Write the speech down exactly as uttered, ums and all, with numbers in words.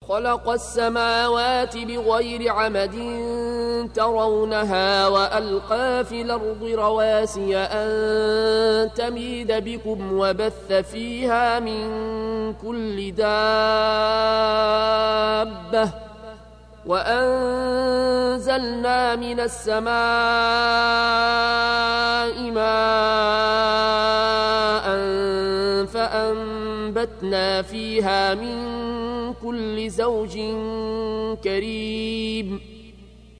خلق السماوات بغير عمد ترونها وألقى في الأرض رواسي أن تميد بكم وبث فيها من كل دابة وأنزلنا من السماء ماء فأنبتنا فيها من كل زوج كريم